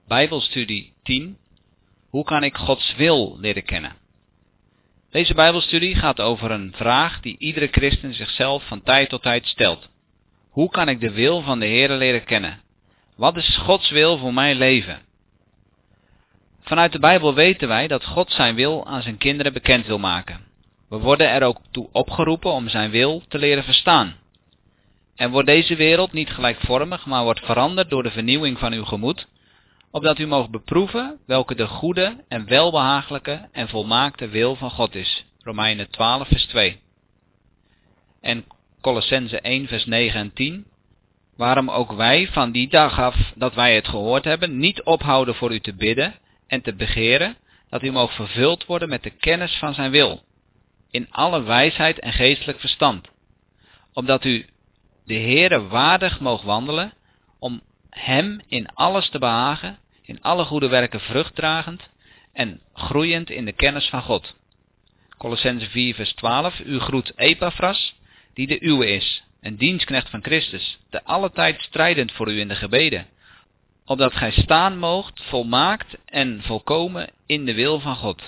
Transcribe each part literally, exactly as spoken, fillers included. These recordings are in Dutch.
Bijbelstudie tien. Hoe kan ik Gods wil leren kennen? Deze Bijbelstudie gaat over een vraag die iedere christen zichzelf van tijd tot tijd stelt. Hoe kan ik de wil van de Heere leren kennen? Wat is Gods wil voor mijn leven? Vanuit de Bijbel weten wij dat God zijn wil aan zijn kinderen bekend wil maken. We worden er ook toe opgeroepen om zijn wil te leren verstaan. En wordt deze wereld niet gelijkvormig, maar wordt veranderd door de vernieuwing van uw gemoed, opdat u moogt beproeven welke de goede en welbehagelijke en volmaakte wil van God is. Romeinen twaalf vers twee. En Kolossenzen één vers negen en tien. Waarom ook wij van die dag af dat wij het gehoord hebben, niet ophouden voor u te bidden en te begeren, dat u moogt vervuld worden met de kennis van zijn wil, in alle wijsheid en geestelijk verstand, opdat u de Heere waardig moogt wandelen, om hem in alles te behagen, in alle goede werken vruchtdragend en groeiend in de kennis van God. Kolossenzen vier vers twaalf. U groet Epaphras, die de uwe is, een dienstknecht van Christus, te alle tijd strijdend voor u in de gebeden, opdat gij staan moogt, volmaakt en volkomen in de wil van God.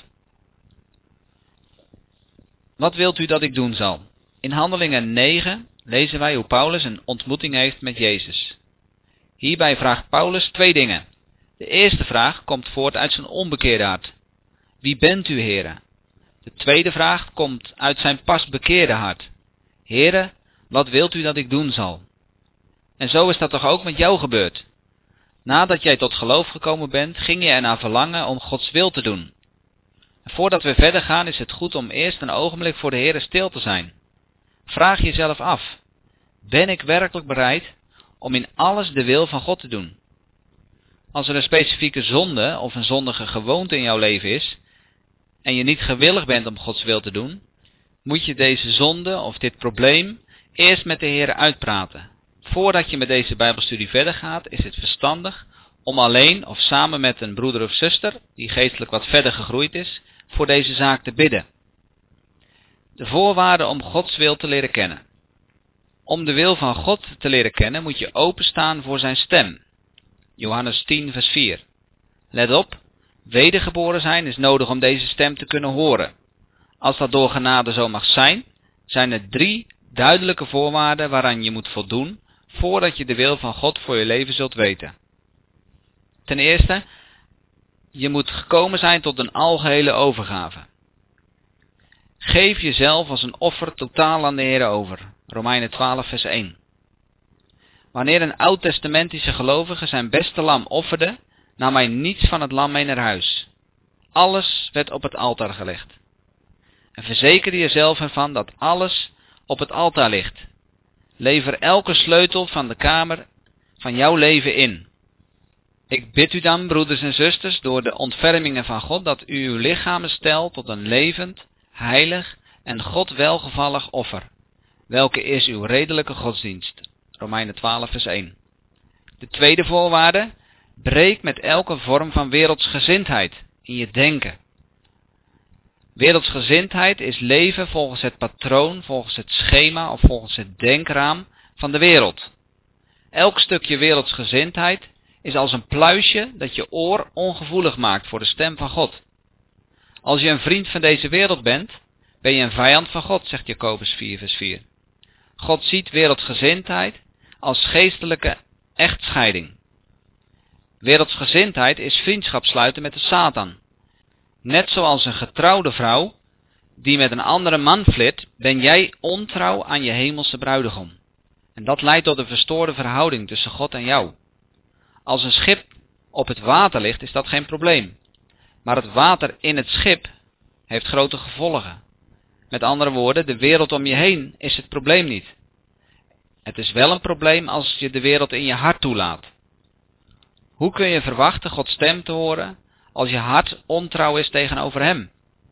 Wat wilt u dat ik doen zal? In Handelingen negen lezen wij hoe Paulus een ontmoeting heeft met Jezus. Hierbij vraagt Paulus twee dingen. De eerste vraag komt voort uit zijn onbekeerde hart. Wie bent u, Heere? De tweede vraag komt uit zijn pas bekeerde hart. Heere, wat wilt u dat ik doen zal? En zo is dat toch ook met jou gebeurd? Nadat jij tot geloof gekomen bent, ging je ernaar verlangen om Gods wil te doen. En voordat we verder gaan is het goed om eerst een ogenblik voor de Heere stil te zijn. Vraag jezelf af, ben ik werkelijk bereid om in alles de wil van God te doen? Als er een specifieke zonde of een zondige gewoonte in jouw leven is, en je niet gewillig bent om Gods wil te doen, moet je deze zonde of dit probleem eerst met de Heere uitpraten. Voordat je met deze Bijbelstudie verder gaat, is het verstandig om alleen of samen met een broeder of zuster, die geestelijk wat verder gegroeid is, voor deze zaak te bidden. De voorwaarden om Gods wil te leren kennen. Om de wil van God te leren kennen moet je openstaan voor zijn stem. Johannes tien vers vier. Let op, wedergeboren zijn is nodig om deze stem te kunnen horen. Als dat door genade zo mag zijn, zijn er drie duidelijke voorwaarden waaraan je moet voldoen voordat je de wil van God voor je leven zult weten. Ten eerste, je moet gekomen zijn tot een algehele overgave. Geef jezelf als een offer totaal aan de Heer over. Romeinen twaalf vers één. Wanneer een oud-testamentische gelovige zijn beste lam offerde, nam hij niets van het lam mee naar huis. Alles werd op het altaar gelegd. En verzeker jezelf ervan dat alles op het altaar ligt. Lever elke sleutel van de kamer van jouw leven in. Ik bid u dan, broeders en zusters, door de ontfermingen van God, dat u uw lichamen stelt tot een levend, heilig en God welgevallig offer. Welke is uw redelijke godsdienst? Romeinen twaalf vers één. De tweede voorwaarde, breek met elke vorm van wereldsgezindheid in je denken. Wereldsgezindheid is leven volgens het patroon, volgens het schema of volgens het denkraam van de wereld. Elk stukje wereldsgezindheid is als een pluisje dat je oor ongevoelig maakt voor de stem van God. Als je een vriend van deze wereld bent, ben je een vijand van God, zegt Jacobus vier vers vier. God ziet wereldsgezindheid als geestelijke echtscheiding. Wereldsgezindheid is vriendschap sluiten met de Satan. Net zoals een getrouwde vrouw die met een andere man flirt, ben jij ontrouw aan je hemelse bruidegom. En dat leidt tot een verstoorde verhouding tussen God en jou. Als een schip op het water ligt, is dat geen probleem. Maar het water in het schip heeft grote gevolgen. Met andere woorden, de wereld om je heen is het probleem niet. Het is wel een probleem als je de wereld in je hart toelaat. Hoe kun je verwachten Gods stem te horen als je hart ontrouw is tegenover hem?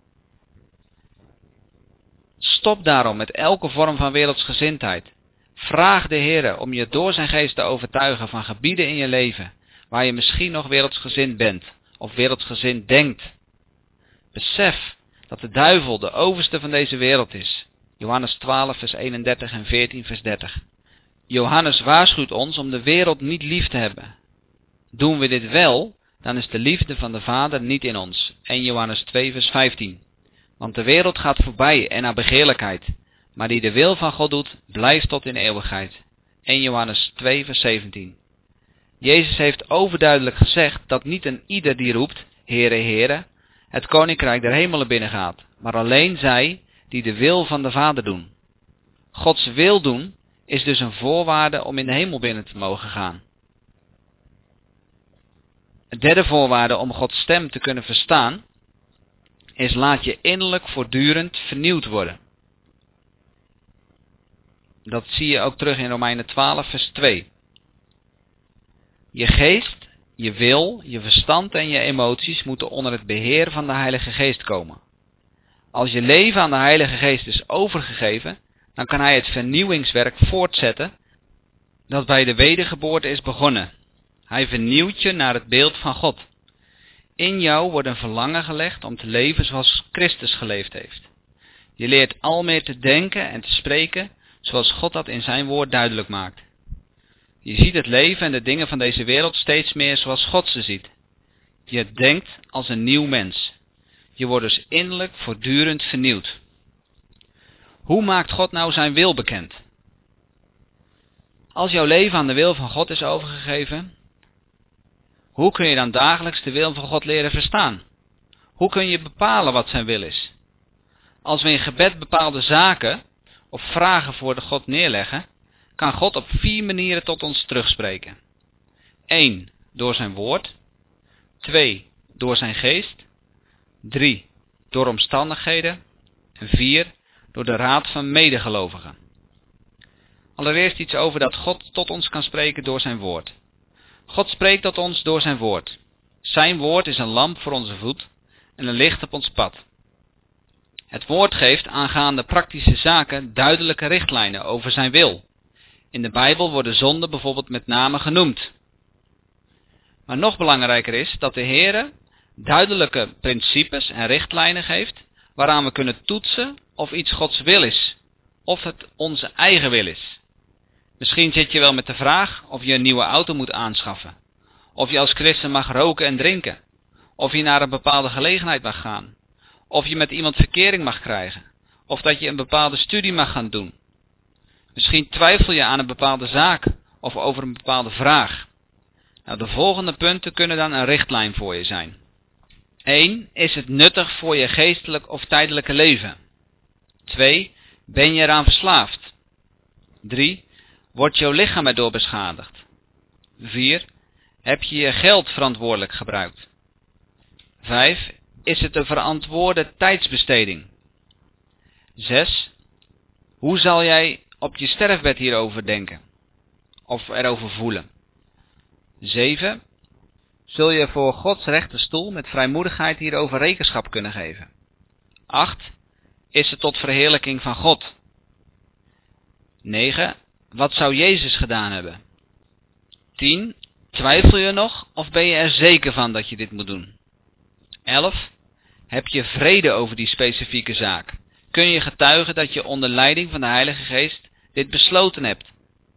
Stop daarom met elke vorm van wereldsgezindheid. Vraag de Heere om je door zijn geest te overtuigen van gebieden in je leven waar je misschien nog wereldsgezind bent of wereldsgezind denkt. Besef dat de duivel de overste van deze wereld is. Johannes twaalf vers eenendertig en veertien vers dertig. Johannes waarschuwt ons om de wereld niet lief te hebben. Doen we dit wel, dan is de liefde van de Vader niet in ons. Eerste Johannes twee vers vijftien. Want de wereld gaat voorbij en haar begeerlijkheid, maar die de wil van God doet, blijft tot in eeuwigheid. Eerste Johannes twee vers zeventien. Jezus heeft overduidelijk gezegd dat niet een ieder die roept, Heere, Heere, het koninkrijk der hemelen binnengaat, maar alleen zij die de wil van de Vader doen. Gods wil doen is dus een voorwaarde om in de hemel binnen te mogen gaan. De derde voorwaarde om Gods stem te kunnen verstaan is laat je innerlijk voortdurend vernieuwd worden. Dat zie je ook terug in Romeinen twaalf vers twee. Je geest, je wil, je verstand en je emoties moeten onder het beheer van de Heilige Geest komen. Als je leven aan de Heilige Geest is overgegeven, dan kan Hij het vernieuwingswerk voortzetten dat bij de wedergeboorte is begonnen. Hij vernieuwt je naar het beeld van God. In jou wordt een verlangen gelegd om te leven zoals Christus geleefd heeft. Je leert al meer te denken en te spreken zoals God dat in zijn woord duidelijk maakt. Je ziet het leven en de dingen van deze wereld steeds meer zoals God ze ziet. Je denkt als een nieuw mens. Je wordt dus innerlijk voortdurend vernieuwd. Hoe maakt God nou zijn wil bekend? Als jouw leven aan de wil van God is overgegeven, hoe kun je dan dagelijks de wil van God leren verstaan? Hoe kun je bepalen wat zijn wil is? Als we in gebed bepaalde zaken of vragen voor de God neerleggen, kan God op vier manieren tot ons terugspreken. één. Door zijn woord. twee. Door zijn geest. drie. Door omstandigheden. En vier. Door de raad van medegelovigen. Allereerst iets over dat God tot ons kan spreken door zijn woord. God spreekt tot ons door zijn woord. Zijn woord is een lamp voor onze voet en een licht op ons pad. Het woord geeft aangaande praktische zaken duidelijke richtlijnen over zijn wil. In de Bijbel worden zonden bijvoorbeeld met name genoemd. Maar nog belangrijker is dat de Heere duidelijke principes en richtlijnen geeft waaraan we kunnen toetsen of iets Gods wil is, of het onze eigen wil is. Misschien zit je wel met de vraag of je een nieuwe auto moet aanschaffen, of je als christen mag roken en drinken, of je naar een bepaalde gelegenheid mag gaan, of je met iemand verkering mag krijgen, of dat je een bepaalde studie mag gaan doen. Misschien twijfel je aan een bepaalde zaak of over een bepaalde vraag. Nou, de volgende punten kunnen dan een richtlijn voor je zijn. één. Is het nuttig voor je geestelijk of tijdelijke leven? twee. Ben je eraan verslaafd? drie. Wordt jouw lichaam erdoor beschadigd? vier. Heb je je geld verantwoordelijk gebruikt? vijf. Is het een verantwoorde tijdsbesteding? zes. Hoe zal jij op je sterfbed hierover denken? Of erover voelen? zeven. Zul je voor Gods rechte stoel met vrijmoedigheid hierover rekenschap kunnen geven? acht. Is het tot verheerlijking van God? negen. Wat zou Jezus gedaan hebben? tien. Twijfel je nog of ben je er zeker van dat je dit moet doen? elf. Heb je vrede over die specifieke zaak? Kun je getuigen dat je onder leiding van de Heilige Geest dit besloten hebt?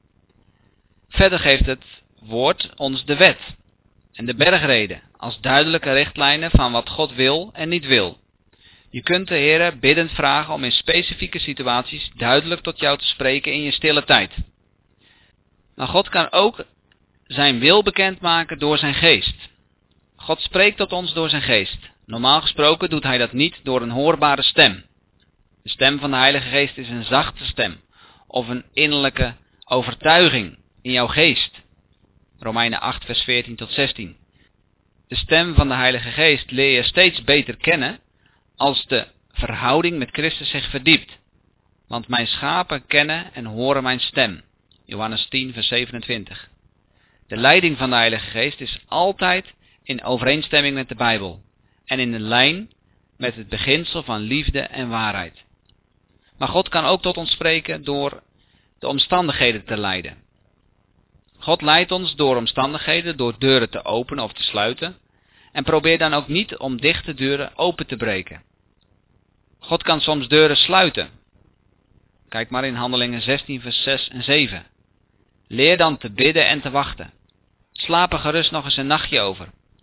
Verder geeft het woord ons de wet en de bergreden als duidelijke richtlijnen van wat God wil en niet wil. Je kunt de Heere biddend vragen om in specifieke situaties duidelijk tot jou te spreken in je stille tijd. Maar God kan ook zijn wil bekendmaken door zijn geest. God spreekt tot ons door zijn geest. Normaal gesproken doet hij dat niet door een hoorbare stem. De stem van de Heilige Geest is een zachte stem of een innerlijke overtuiging in jouw geest. Romeinen acht vers veertien tot zestien. De stem van de Heilige Geest leer je steeds beter kennen als de verhouding met Christus zich verdiept. Want mijn schapen kennen en horen mijn stem. Johannes tien vers zevenentwintig. De leiding van de Heilige Geest is altijd in overeenstemming met de Bijbel en in de lijn met het beginsel van liefde en waarheid. Maar God kan ook tot ons spreken door de omstandigheden te leiden. God leidt ons door omstandigheden, door deuren te openen of te sluiten, en probeer dan ook niet om dichte deuren open te breken. God kan soms deuren sluiten. Kijk maar in Handelingen zestien vers zes en zeven. Leer dan te bidden en te wachten. Slaap er gerust nog eens een nachtje over.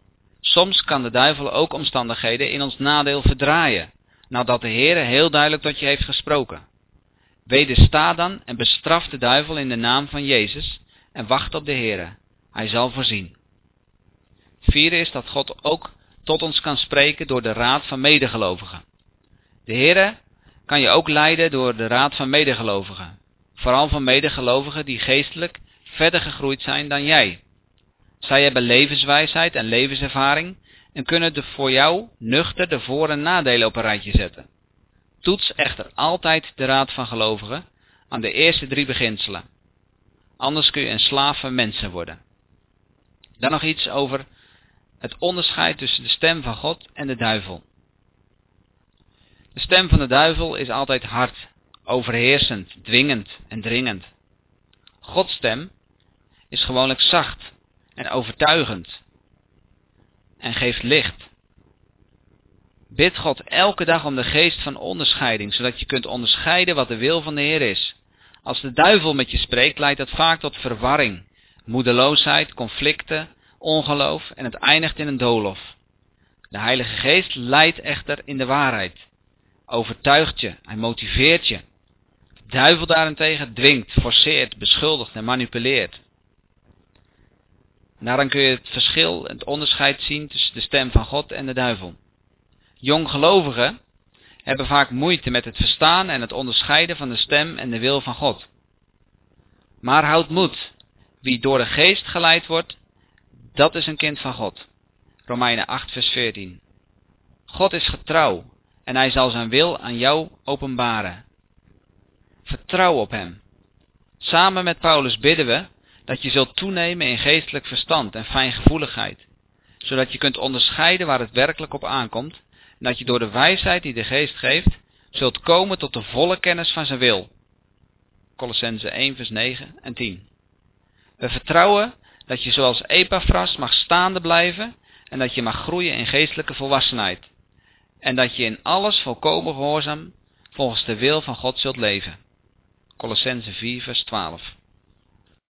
Soms kan de duivel ook omstandigheden in ons nadeel verdraaien, nadat de Heere heel duidelijk tot je heeft gesproken. Wedersta dan en bestraf de duivel in de naam van Jezus en wacht op de Heere. Hij zal voorzien. Vierde is dat God ook tot ons kan spreken door de raad van medegelovigen. De Heere kan je ook leiden door de raad van medegelovigen. Vooral van medegelovigen die geestelijk verder gegroeid zijn dan jij. Zij hebben levenswijsheid en levenservaring en kunnen de voor jou nuchter de voor- en nadelen op een rijtje zetten. Toets echter altijd de raad van gelovigen aan de eerste drie beginselen. Anders kun je een slaaf van mensen worden. Dan nog iets over het onderscheid tussen de stem van God en de duivel. De stem van de duivel is altijd hard, overheersend, dwingend en dringend. Gods stem is gewoonlijk zacht en overtuigend en geeft licht. Bid God elke dag om de geest van onderscheiding, zodat je kunt onderscheiden wat de wil van de Heer is. Als de duivel met je spreekt, leidt dat vaak tot verwarring, moedeloosheid, conflicten, ongeloof en het eindigt in een doolhof. De Heilige Geest leidt echter in de waarheid, overtuigt je, hij motiveert je. De duivel daarentegen dwingt, forceert, beschuldigt en manipuleert. Daaraan kun je het verschil, het onderscheid zien tussen de stem van God en de duivel. Jonggelovigen hebben vaak moeite met het verstaan en het onderscheiden van de stem en de wil van God. Maar houd moed, wie door de geest geleid wordt, dat is een kind van God. Romeinen acht vers veertien. God is getrouw en hij zal zijn wil aan jou openbaren. Vertrouw op hem. Samen met Paulus bidden we dat je zult toenemen in geestelijk verstand en fijngevoeligheid, zodat je kunt onderscheiden waar het werkelijk op aankomt en dat je door de wijsheid die de geest geeft, zult komen tot de volle kennis van zijn wil. Kolossenzen één vers negen en tien. We vertrouwen dat je zoals Epaphras mag staande blijven en dat je mag groeien in geestelijke volwassenheid. En dat je in alles volkomen gehoorzaam volgens de wil van God zult leven. Kolossenzen vier vers twaalf.